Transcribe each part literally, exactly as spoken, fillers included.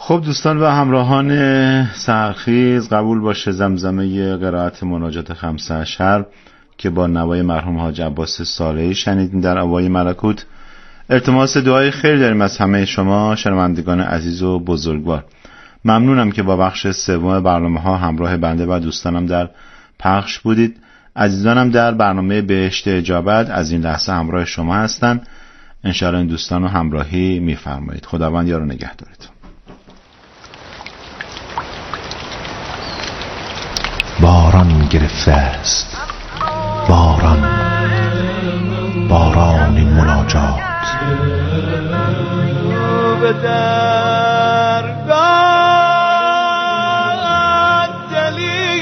خب دوستان و همراهان سحرخیز، قبول باشه زمزمه قرائت مناجات خمسه اشهر که با نوای مرحوم حاج عباس صالحی شنیدین در آوای ملکوت. التماس دعای خیر داریم از همه شما شنوندگان عزیز و بزرگوار. ممنونم که با بخش سوم برنامه ها همراه بنده و دوستانم در پخش بودید. عزیزانم در برنامه بهشت اجابت از این لحظه همراه شما هستن. انشاءالله این دوستان رو همراهی میفرمایید. خداوند یار و نگهدارتون. باران گرفته است، باران، باران مناجات به درگاه دلی.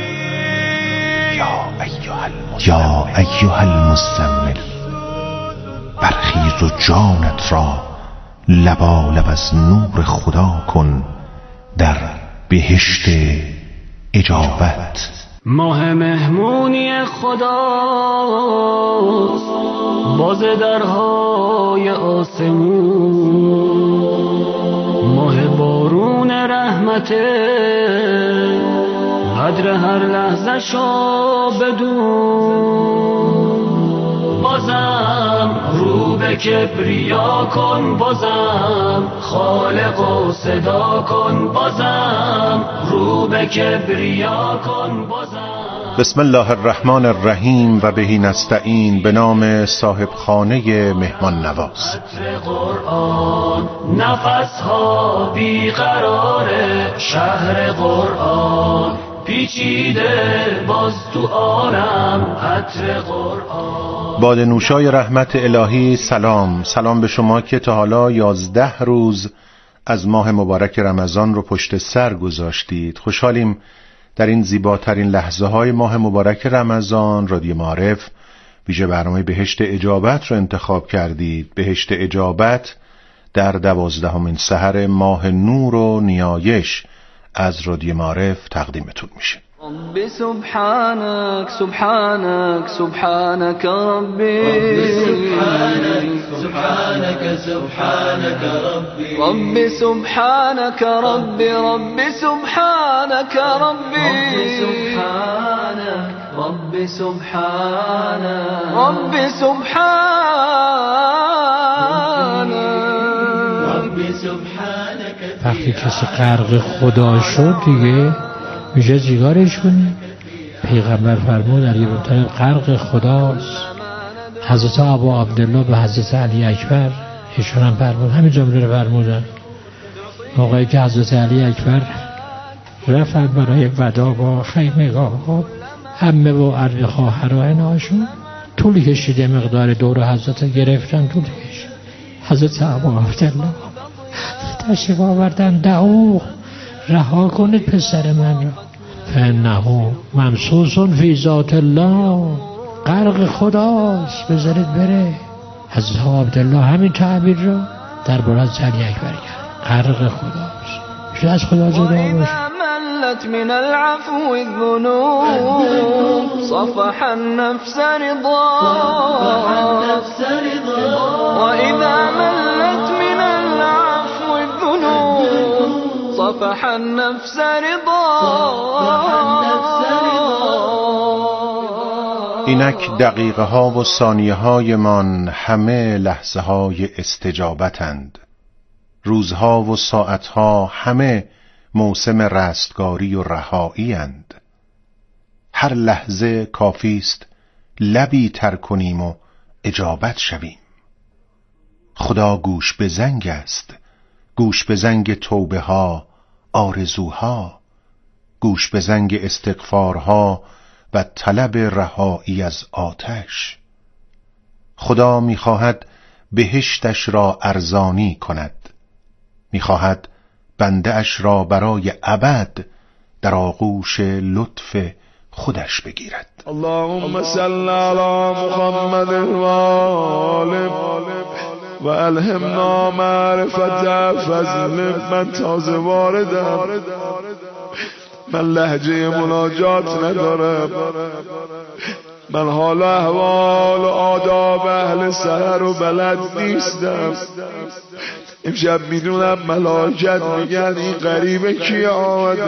یا ایها المزمل، برخیز و جانت را لبالب از نور خدا کن در بهشت اجابت. ماه مهمونی خداست، باز درهای آسمون، ماه بارون رحمته، قدر هر لحظه شو بدون. بازم رو به کبریا کن، بازم خالق و صدا کن، بازم رو به کبریا کن، بازم. بسم الله الرحمن الرحیم و بهی نستعین. به نام صاحب خانه مهمان نواز. قرآن نفس ها بیقراره، شهر قرآن پیچیده باز تو عالم عطر قرآن. باد نوشای رحمت الهی سلام. سلام به شما که تا حالا یازده روز از ماه مبارک رمضان رو پشت سر گذاشتید. خوشحالیم در این زیباترین لحظه های ماه مبارک رمضان رادیو معارف ویژه برنامه بهشت اجابت رو انتخاب کردید. بهشت اجابت در دوازدهمین سحر ماه نور و نیایش از رادیو معارف تقدیمتون میشه. ربي سبحانك سبحانك سبحانك ربي، ربي سبحانك سبحانك ربي، ربي سبحانك ربي، ربي سبحانك ربي، ربي سبحانك ربي سبحانك ربي سبحانك. وقتی کسی غرق خدا شد دیگه میشه جیگارش کنی. پیغمبر فرمود علی بن طالب غرق خداست. حضرت ابا عبدالله به حضرت علی اکبر ایشون هم فرمود همین جمله رو فرمودن. موقعی که حضرت علی اکبر رفتن برای ودا با خیمگاه ها عمه و ارد خواهران هاشون طول کشیده، مقدار دور حضرت گرفتن طول کشید. حضرت ابا عبدالله تشریف آوردن دعو رها کنید پسر من را، فانه ممسوس فی ذات الله، غرق خداست، بذارید بره. حضرت عبدالله همین تعبیر را در برای علی اکبر کرد، غرق خداست، میشه از خدا جدا باشه. ملت من العفو الذنوب، صفح النفس رضا، وإذا ملت من العفو الذنوب، صفح النفس رضا. اینک دقیقه ها و ثانیه های من همه لحظه های استجابتند. روزها و ساعت ها همه موسم رستگاری و رهایی اند. هر لحظه کافیست لبی تر کنیم و اجابت شویم. خدا گوش به زنگ است، گوش به زنگ توبه ها، آرزوها، گوش به زنگ استغفارها و طلب رهایی از آتش. خدا می‌خواهد بهشتش را ارزانی کند، می‌خواهد بنده اش را برای ابد در آغوش لطف خودش بگیرد. اللهم صل علی محمد و آله و الهمنا معرفت فضل. من تازه واردم، من لهجه مناجات ندارم، من حال احوال و آداب اهل سحر و بلد نیستم. امشب میدونم ملائکت میگن این غریبه کی آمده،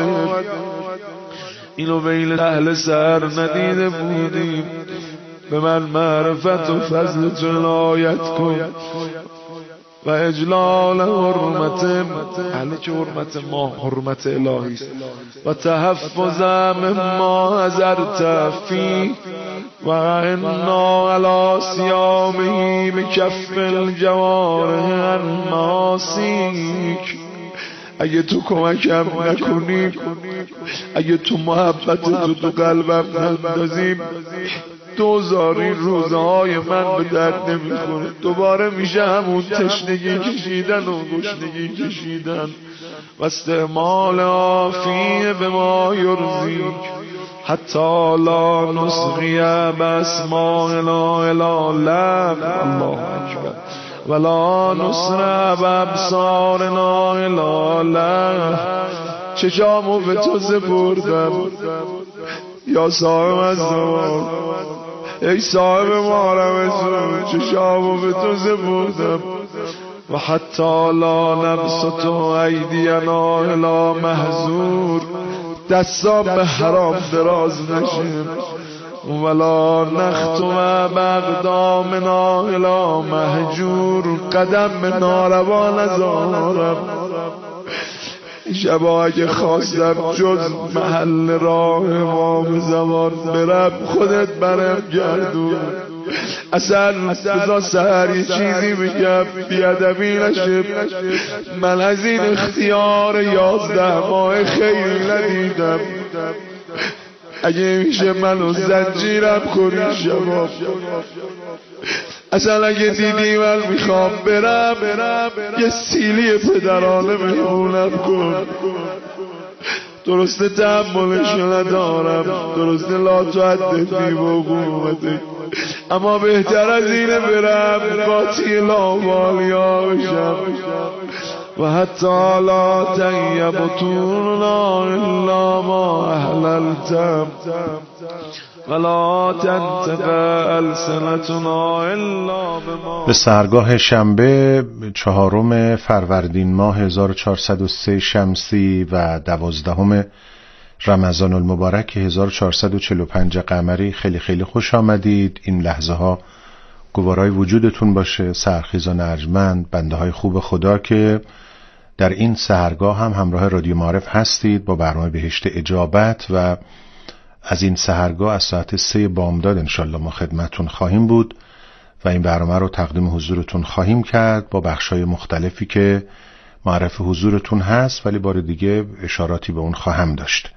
اینو بین اهل سحر ندیده بودیم، به من معرفت و فضل تو عنایت کن و اجلال حرمت اهل که حرمت ما حرمت الهی است و تحفظم ما حضرت فی و انا علی صیامه بکف الجوارح عن معاصیک. اگه تو کمکم نکنی، اگه تو محبت تو تو قلبم نندازیم، دوزاری روزهای من به درد نمیخوره، دوباره میشه همون تشنگی کشیدن و گشنگی کشیدن و استعمال آفیه به ما یرزیک حتی لا نسقی باسمائنا الی لب الله اکبر ولا نصر بابصارنا الی لب. چشامو به تو سپردم یا صاحب الزمان، ای صاحب محرم زون، چشامو به تو سپردم و حتی لا نبسط ایدینا الی محظور، دستام به حرام دراز نشه، ولا نختم باقدامنا الی مهجور، قدم به ناروا نذارم. شبا اگه خواستم جز محل راه امام زمان برم، خودت برم گردون. اصلا بذار سهر یه چیزی بگم بیادبی نشه، من از این اختیار یازده ماه خیلی ندیدم. اگه میشه منو زنجیرم کنی شبا، اصلا اگه دیدی من میخوام برم یه سیلی پدرانه مهمونم کن. درسته تحملشو ندارم، درسته لا تعددی با قومته، اما بهتر از اینه برم قاطی لاوالیا بشم و حتی لا طیبتونا الا ما احللتم ولا تنتفع السنتنا الا بما. به سحرگاه شنبه چهارم فروردین ماه هزار و چهارصد و سه شمسی و دوازدهم رمضان المبارک هزار و چهارصد و چهل و پنج قمری خیلی خیلی خوش آمدید. این لحظه ها گوارای وجودتون باشه سحرخیزان ارجمند، بنده های خوب خدا که در این سحرگاه هم همراه رادیو معارف هستید با برنامه بهشت اجابت و از این سحرگاه از ساعت سه بامداد انشالله ما خدمتون خواهیم بود و این برنامه رو تقدیم حضورتون خواهیم کرد با بخشای مختلفی که معرف حضورتون هست، ولی بار دیگه اشاراتی به اون خواهم داشت.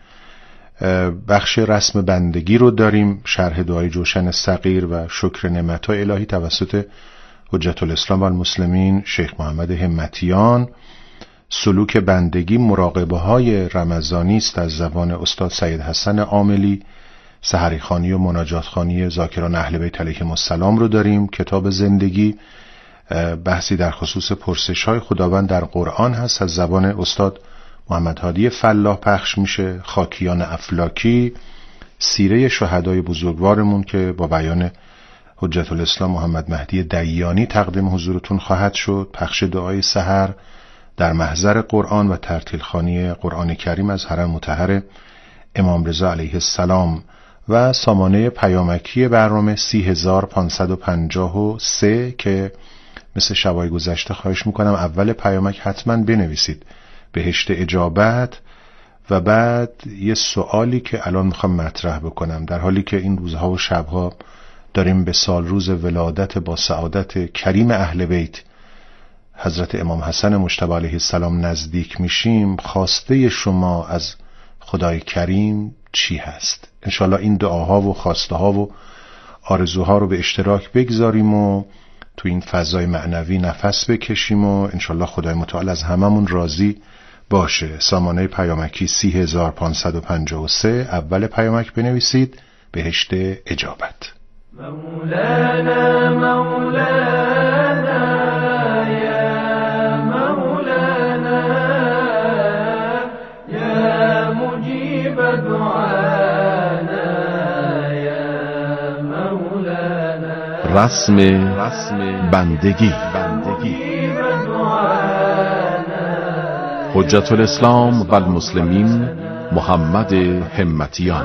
بخش رسم بندگی رو داریم، شرح دعای جوشن صغیر و شکر نعمت‌های الهی توسط حجت الاسلام و المسلمین شیخ محمد همتیان. سلوک بندگی مراقبه های رمضانی است از زبان استاد سید حسن عاملی. سحری خوانی و مناجات خوانی ذاکران اهل بیت علیهم السلام رو داریم. کتاب زندگی بحثی در خصوص پرسش های خداوند در قرآن هست از زبان استاد محمد هادی فلاح پخش میشه. خاکیان افلاکی، سیره شهدای بزرگوارمون که با بیان حجت الاسلام محمد مهدی دیانی تقدیم حضورتون خواهد شد. پخش دعای سحر در محضر قرآن و ترتیل خوانی قرآن کریم از حرم مطهر امام رضا علیه السلام و سامانه پیامکی برنامه سی هزار پانصد و پنجاه و سه که مثل شبای گذشته خواهش میکنم اول پیامک حتما بنویسید بهشت اجابت و بعد یه سوالی که الان میخوام مطرح بکنم. در حالی که این روزها و شبها داریم به سال روز ولادت با سعادت کریم اهل بیت حضرت امام حسن مجتبی علیه السلام نزدیک میشیم، خواسته شما از خدای کریم چی هست؟ انشالله این دعاها و خواسته ها و آرزوها رو به اشتراک بگذاریم و تو این فضای معنوی نفس بکشیم و انشالله خدای متعال از هممون راضی باشه. سامانه پیامکی سی هزار پانصد و پنجاه و سه اول پیامک بنویسید بهشت اجابت. مولانا مولانا یا مولانا یا مجیب دعانا یا رسم بندگی حجت الاسلام و المسلمین محمد همتیان.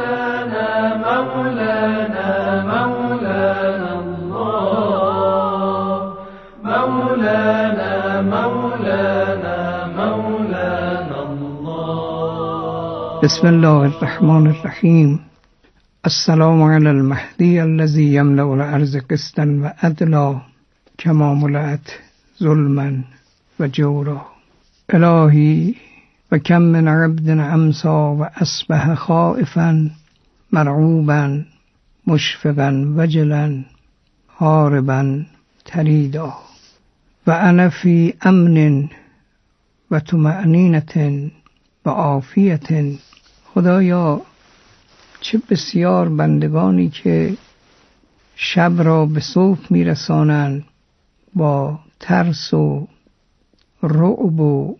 بسم الله الرحمن الرحیم. السلام علی المهدی الذی یملأ الارض قسطا و عدلا کما ملأت ظلما و جورا. الهی و کم من عبد امسی و اصبح خائفا مرعوبا مشفقا وجلا هاربا تریدا و انا فی امن و طمأنینة و عافیة. خدایا چه بسیار بندگانی که شب را به صبح میرسانند با ترس و رعب و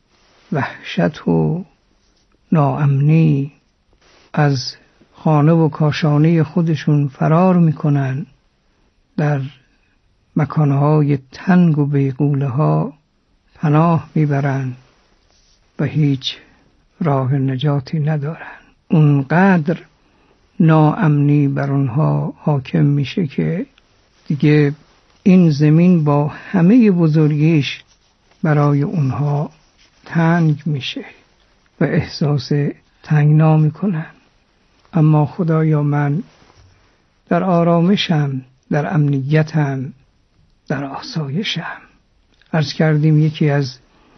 وحشت و ناامنی از خانه و کاشانه خودشون فرار میکنن، در مکانهای تنگ و بیغوله ها پناه میبرن و هیچ راه نجاتی ندارن. اونقدر ناامنی بر اونها حاکم میشه که دیگه این زمین با همه بزرگیش برای اونها تنگ میشه و احساس تنگنا میکنن. اما خدایا من در آرامشم، در امنیتم، در آسایشم. عرض کردیم یکی از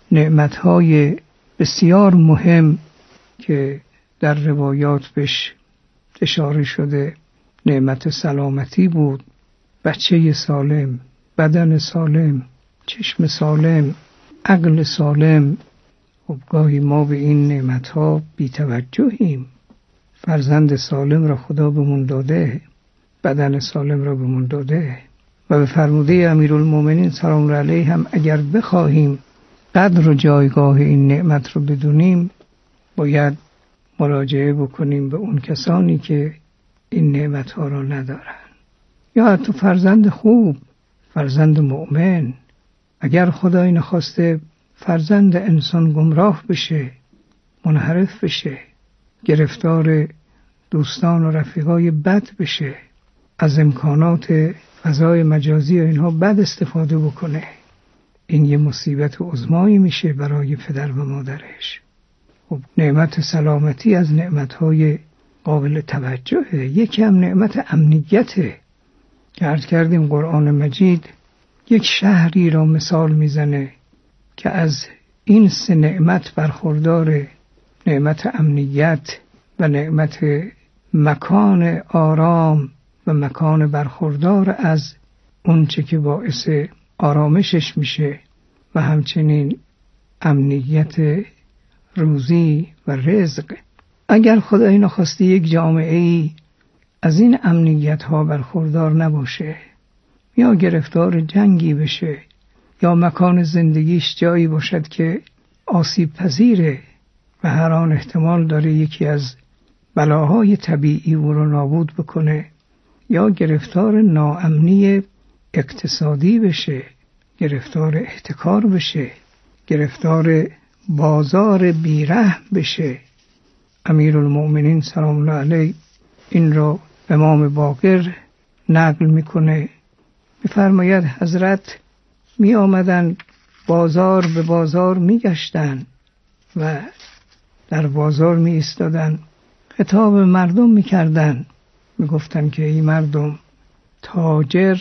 نعمتهای بسیار مهم که در روایات بهش اشاره شده نعمت سلامتی بود. بچه سالم، بدن سالم، چشم سالم، عقل سالم. خب گاهی ما به این نعمتها بی توجهیم. فرزند سالم را خدا بهمون داده، بدن سالم را بهمون داده و به فرموده امیرالمومنین سلام الله علیه هم اگر بخواهیم قدر و جایگاه این نعمت رو بدونیم باید مراجعه بکنیم به اون کسانی که این نعمتها را ندارن. یا حتی فرزند خوب، فرزند مؤمن. اگر خدای نخواسته فرزند انسان گمراه بشه، منحرف بشه، گرفتار دوستان و رفیقای بد بشه، از امکانات فضای مجازی و اینها بد استفاده بکنه، این یه مصیبت عظمایی میشه برای پدر و مادرش. خب نعمت سلامتی از نعمتهای قابل توجهه. یکی هم نعمت امنیته که عرض کردیم قرآن مجید یک شهری را مثال میزنه که از این سه نعمت برخوردار، نعمت امنیت و نعمت مکان آرام و مکان برخوردار از اونچه که باعث آرامشش میشه و همچنین امنیت روزی و رزق. اگر خدای نخواسته یک جامعه ای از این امنیت ها برخوردار نباشه یا گرفتار جنگی بشه یا مکان زندگیش جایی باشد که آسیب پذیره و هر آن احتمال داره یکی از بلاهای طبیعی او رو نابود بکنه یا گرفتار ناامنی اقتصادی بشه، گرفتار احتکار بشه، گرفتار بازار بیرحم بشه. امیرالمومنین سلام الله علیه این را امام باقر نقل میکنه، میفرماید حضرت می آمدن بازار به بازار می گشتن و در بازار می ایستادن، خطاب مردم می کردن، می گفتن که ای مردم تاجر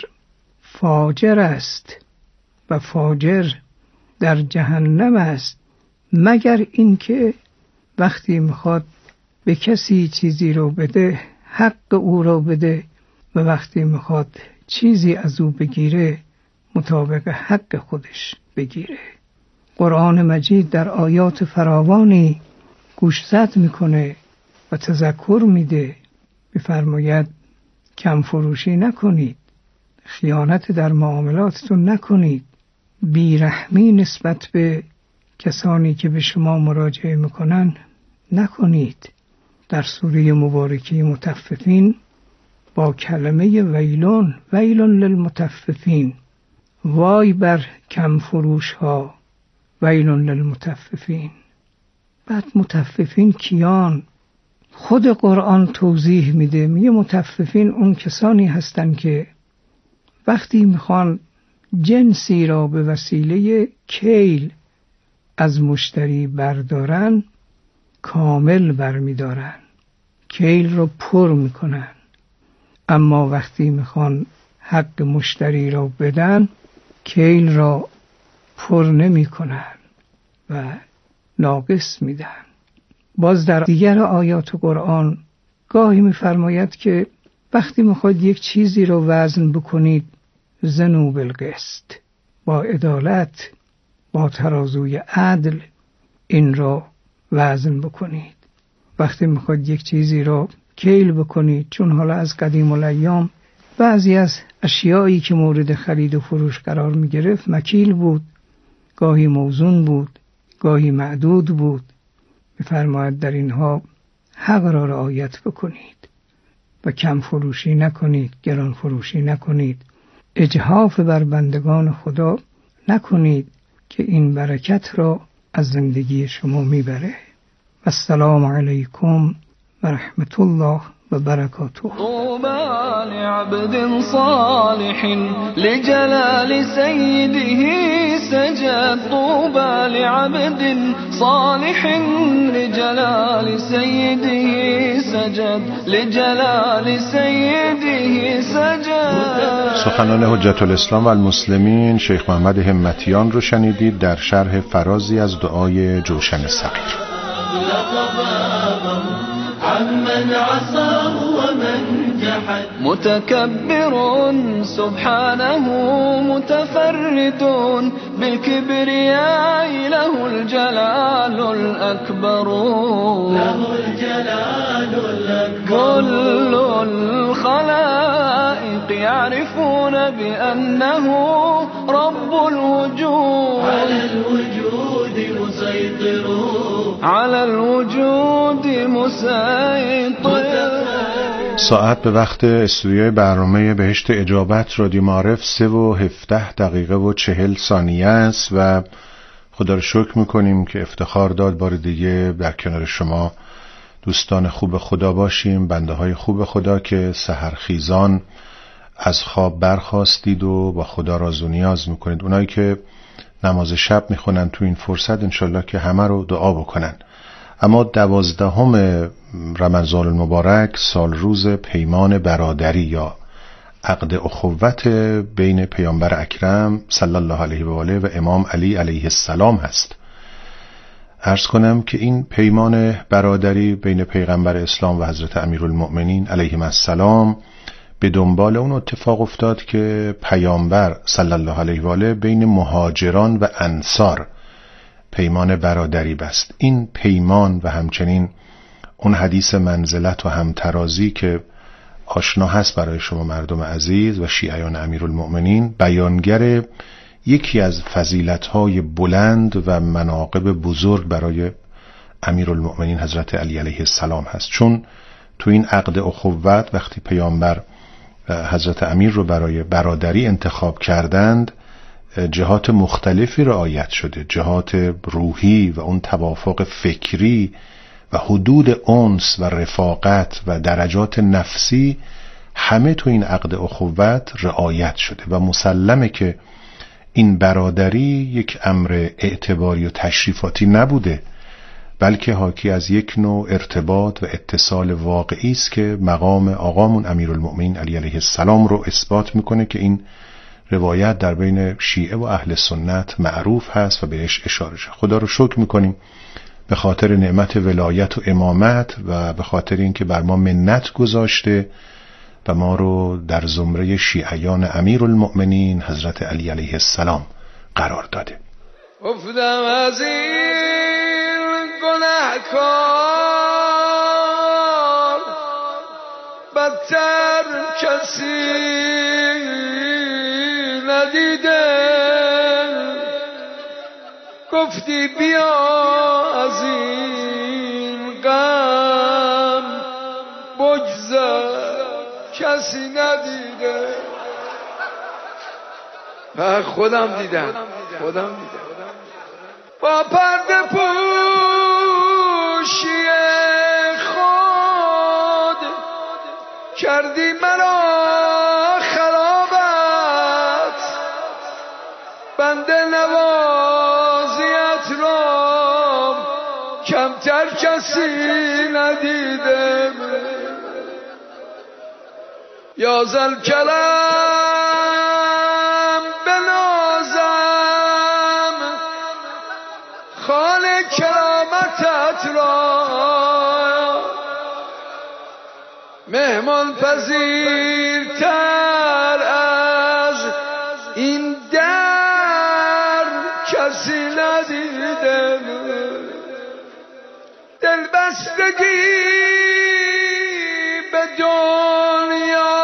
فاجر است و فاجر در جهنم است، مگر اینکه وقتی میخواد به کسی چیزی رو بده حق او رو بده و وقتی میخواد چیزی از او بگیره مطابق حق خودش بگیره. قرآن مجید در آیات فراوانی گوشزد میکنه و تذکر میده، میفرماید کم فروشی نکنید، خیانت در معاملاتتون نکنید، بیرحمی نسبت به کسانی که به شما مراجعه میکنن نکنید. در سوره مبارکه مطففین با کلمه ویلون، ویلون للمطففین، وای بر کم فروش ها، ویلون للمطففین. بعد مطففین کیان؟ خود قرآن توضیح میده، میگه مطففین اون کسانی هستن که وقتی میخوان جنسی را به وسیله کیل از مشتری بردارن، کامل برمیدارن، کیل را پر میکنن، اما وقتی میخوان حق مشتری را بدن، کیل را پر نمیکنن و ناقص میدن. باز در دیگر آیات قرآن گاهی میفرماید که وقتی میخواید یک چیزی را وزن بکنید، زنوا بالقسط، با عدالت، با ترازوی عدل این را وزن بکنید. وقتی میخواید یک چیزی را کیل بکنید، چون حالا از قدیم الایام بعضی از اشیایی که مورد خرید و فروش قرار میگرفت مکیل بود، گاهی موزون بود، گاهی معدود بود. میفرماید در اینها حق را رعایت بکنید و کم فروشی نکنید، گران فروشی نکنید، اجحاف بر بندگان خدا نکنید که این برکت را از زندگی شما میبره. السلام علیکم و رحمت الله و برکاته. طوبى لعبد صالح لجلال سيده سجد. طوبى لعبد صالح لجلال سيده سجد. لجلال سيده سجد. سخنان حجت الاسلام و المسلمین شیخ محمد همتیان رو شنیدید در شرح فرازی از دعای جوشن صغیر. عمن عصاه ومن جحد. متكبر سبحانه متفرد بالكبرياء له الجلال الأكبر. له الجلال الأكبر. كل الخلائق يعرفون بأنه رب الوجود. على الوجود مسيطر. على الوجود مسيطر. ساعت به وقت استودیوی برنامه بهشت اجابت رادیو معارف سه و هفده دقیقه و چهل ثانیه است و خدا رو شکر میکنیم که افتخار داد بار دیگه در کنار شما دوستان خوب خدا باشیم، بنده های خوب خدا که سحرخیزان از خواب برخاستید و با خدا راز و نیاز میکنید. اونایی که نماز شب میخونن تو این فرصت انشالله که همه رو دعا بکنن. اما دوازدهم رمضان المبارک سال روز پیمان برادری یا عقد اخوت بین پیامبر اکرم صلی الله علیه و آله و امام علی علیه السلام هست. عرض کنم که این پیمان برادری بین پیغمبر اسلام و حضرت امیرالمؤمنین علیهم السلام به دنبال اون اتفاق افتاد که پیامبر صلی الله علیه و آله بین مهاجران و انصار پیمان برادری بست. این پیمان و همچنین اون حدیث منزلت و همترازی که آشنا هست برای شما مردم عزیز و شیعیان امیرالمؤمنین، بیانگر یکی از فضیلت‌های بلند و مناقب بزرگ برای امیرالمؤمنین حضرت علی علیه السلام هست. چون تو این عقد اخوت وقتی پیامبر حضرت امیر رو برای برادری انتخاب کردند، جهات مختلفی رعایت شده، جهات روحی و اون توافق فکری و حدود انس و رفاقت و درجات نفسی همه تو این عقد اخوت رعایت شده و مسلمه که این برادری یک امر اعتباری و تشریفاتی نبوده، بلکه حاکی از یک نوع ارتباط و اتصال واقعی است که مقام آقامون امیرالمؤمنین علی علیه السلام رو اثبات میکنه که این روایت در بین شیعه و اهل سنت معروف هست و بهش اشاره شده. خدا رو شکر میکنیم به خاطر نعمت ولایت و امامت و به خاطر اینکه بر ما منت گذاشته و ما رو در زمره شیعیان امیرالمؤمنین حضرت علی علیه السلام قرار داده. افتم از این گناهکار بدتر کسی ندیده. گفتی بیا از این غم بگذر که کسی ندیده. و خودم دیدم خودم دیدم با پرده پوشی خود کردی مرا خرابت، بنده نوازیت را کمتر کسی ندیده. یا زل کلم بنازم خال کرامتت را، مهمان پذیرتر از این در کسی ندیده. دل بستگی به دنیا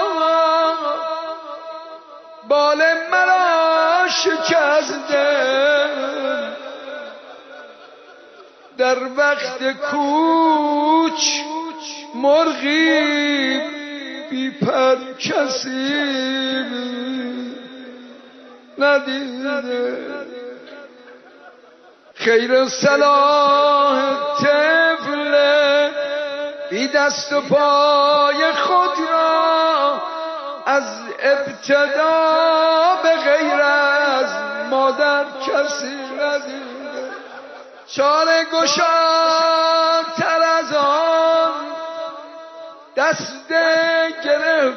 بال مرا شکسته، در وقت کوچ مرغی بی پر کسی ندیده. خیر صلاح طفل بی دست و پای خود را از ابتدا به غیر از مادر کسی ندیده. چاره گشادتر از آن دست گره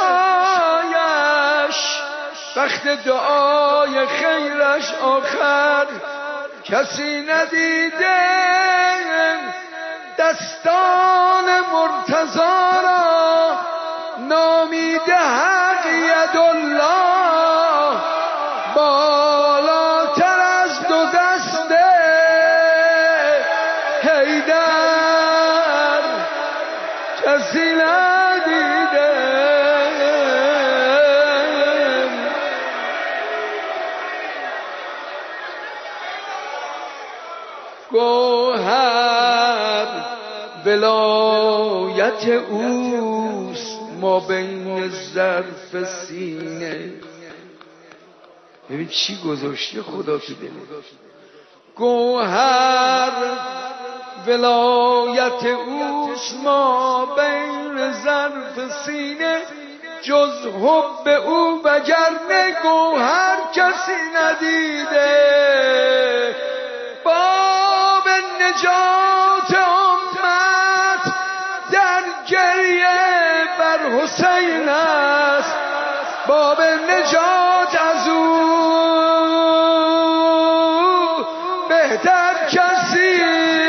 گشایش، وقت دعای خیرش آخر کسی ندیده. دستان مرتضی را نامیده حق یدالله، بالاتر از دو دسته حیدر کسی ندیده. گوهر ولایت اوست ما بین ظرف سینه. ببین چی گذاشته خدا تو دل. گوهر ولایت اوست ما بین ظرف سینه، جز حب او وگرنه گوهر کسی ندیده. باب نجات امت در گریه بر حسین است، باب نجات از او بهتر کسی.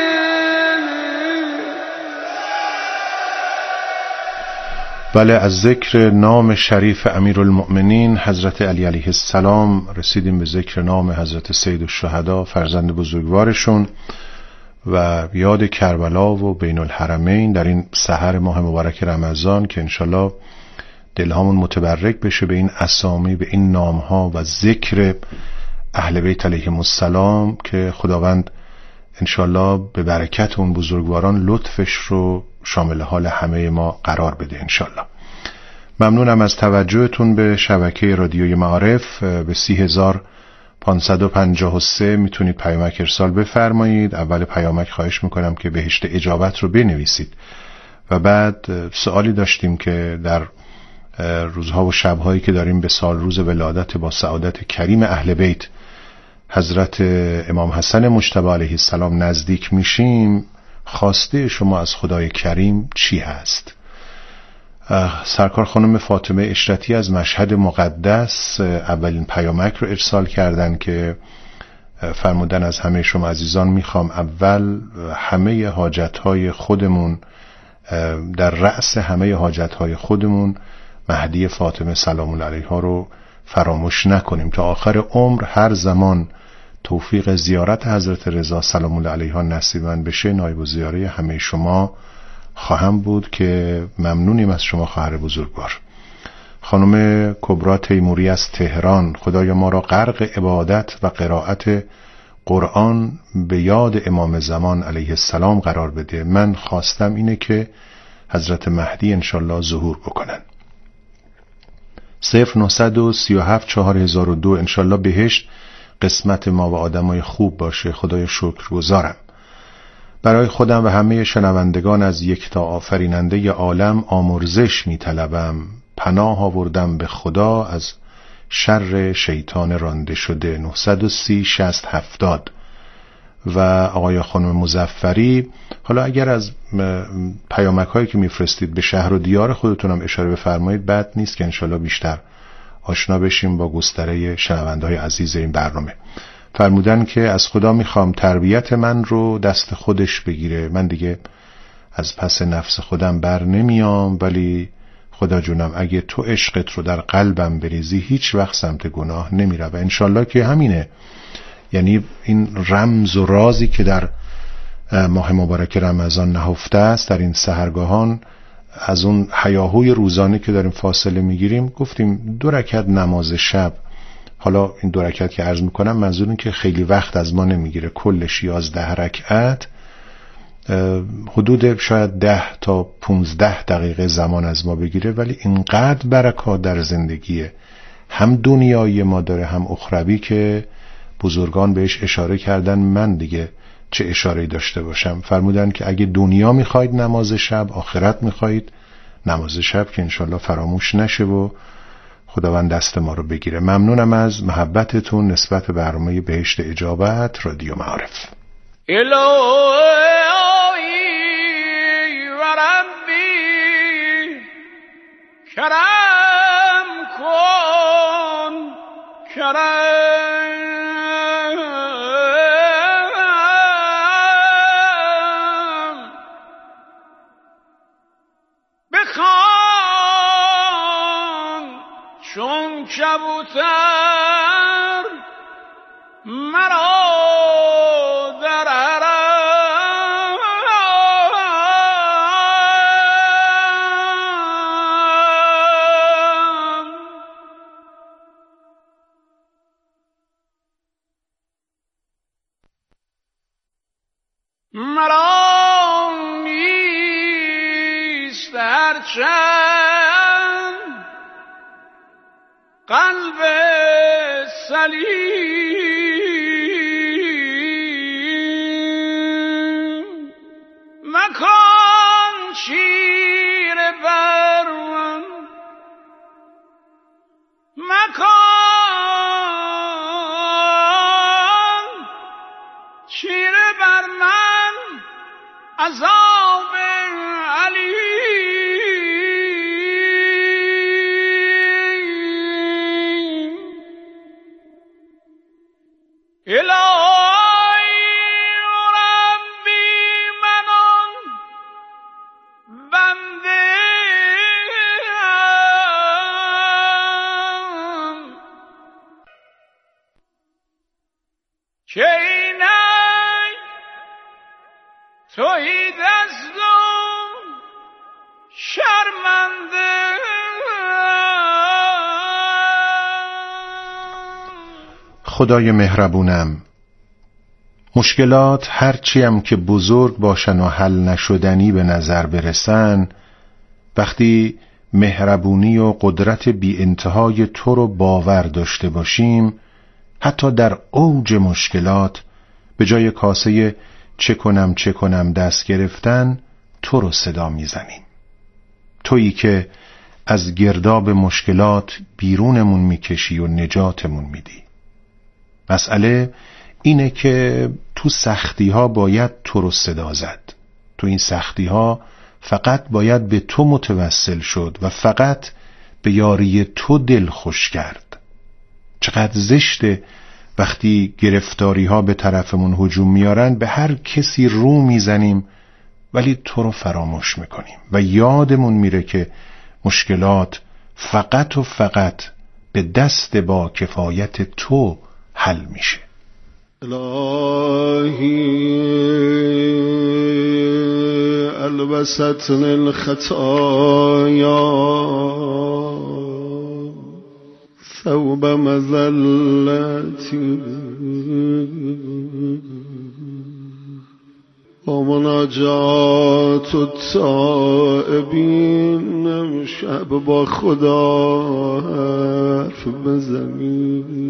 بله، از ذکر نام شریف امیرالمؤمنین حضرت علی علیه السلام رسیدیم به ذکر نام حضرت سید الشهدا فرزند بزرگوارشون و یاد کربلا و بین الحرمین در این سحر ماه مبارک رمضان که انشالله دلهامون متبرک بشه به این اسامی، به این نامها و ذکر اهل بیت علیهم السلام که خداوند انشالله به برکت اون بزرگواران لطفش رو شامل حال همه ما قرار بده انشالله. ممنونم از توجهتون به شبکه رادیوی معارف. به سی هزار پانصد و پنجاه و سه میتونید پیامک ارسال بفرمایید. اول پیامک خواهش میکنم که بهشت اجابت رو بنویسید و بعد سوالی داشتیم که در روزها و شبهایی که داریم به سال روز ولادت با سعادت کریم اهل بیت حضرت امام حسن مجتبی علیه السلام نزدیک میشیم، خواسته شما از خدای کریم چی هست؟ سرکار خانم فاطمه اشرتی از مشهد مقدس اولین پیامک رو ارسال کردن که فرمودن از همه شما عزیزان میخوام اول همه حاجتهای خودمون، در رأس همه حاجتهای خودمون مهدی فاطمه سلام الله علیها رو فراموش نکنیم. تا آخر عمر هر زمان توفیق زیارت حضرت رضا سلام الله علیها نصیبن بشه نایب الزیاره همه شما خواهم بود که ممنونیم از شما خواهر بزرگوار. خانم کبرا تیموری از تهران، خدایا ما را غرق عبادت و قرائت قرآن به یاد امام زمان علیه السلام قرار بده. من خواستم اینه که حضرت مهدی انشالله ظهور بکنن. صفر نه سه هفت چهار هزار و دو. انشالله بهشت قسمت ما و آدمای خوب باشه. خدای شکرگزارم. برای خودم و همه شنوندگان از یکتا آفریننده عالم آمرزش می طلبم. پناه آوردم به خدا از شر شیطان رانده شده. نه صد و سی شصت هفتاد. و آقای خانم مظفری، حالا اگر از پیامک هایی که میفرستید به شهر و دیار خودتونم اشاره بفرمایید بد نیست که انشالله بیشتر آشنا بشیم با گستره شنونده های عزیز این برنامه. فرمودن که از خدا میخوام تربیت من رو دست خودش بگیره. من دیگه از پس نفس خودم بر نمیام، ولی خدا جونم اگه تو عشقت رو در قلبم بریزی هیچ وقت سمت گناه نمیره. و انشالله که همینه، یعنی این رمز و رازی که در ماه مبارک رمضان نهفته است در این سحرگاهان، از اون هیاهوی روزانه که داریم فاصله میگیریم، گفتیم دو رکعت نماز شب. حالا این دو رکعت که عرض میکنم منظور این که خیلی وقت از ما نمیگیره، کلش یازده رکعت حدود شاید ده تا پونزده دقیقه زمان از ما بگیره، ولی اینقدر برکات در زندگیه، هم دنیایی ما داره هم اخروی، که بزرگان بهش اشاره کردن. من دیگه چه اشاره‌ای داشته باشم؟ فرمودن که اگه دنیا میخواید نماز شب، آخرت میخواید نماز شب، که انشالله فراموش نشه و خداوند دست ما رو بگیره. ممنونم از محبتتون نسبت به برنامه بهشت اجابت رادیو معارف. الهی و ربی کرم کن، کرم بخوان چون کبوتر مرا در حرم. مرا نیست هرچند قلب سلیم، مکان شیر بر من، مکان شیر بر من عذاب علیم. الهی و ربی من آن بنده ام که اینک تویی دستم شرمنده. خدای مهربونم، مشکلات هرچی هم که بزرگ باشن و حل نشدنی به نظر برسن، وقتی مهربونی و قدرت بی انتهای تو رو باور داشته باشیم، حتی در اوج مشکلات به جای کاسه چه کنم چه کنم دست گرفتن تو رو صدا میزنیم. تویی که از گرداب مشکلات بیرونمون میکشی و نجاتمون میدی. مسئله اینه که تو سختی ها باید تو رو صدا زد. تو این سختی ها فقط باید به تو متوسل شد و فقط به یاری تو دل خوش کرد. چقدر زشته وقتی گرفتاری ها به طرفمون هجوم میارن، به هر کسی رو میزنیم ولی تو رو فراموش میکنیم و یادمون میره که مشکلات فقط و فقط به دست با کفایت تو حل میشه. الهی البستن الخطایا ثوب مذلتی ومنع مناجات و تائبین، شب با خدا حرف بزنیم.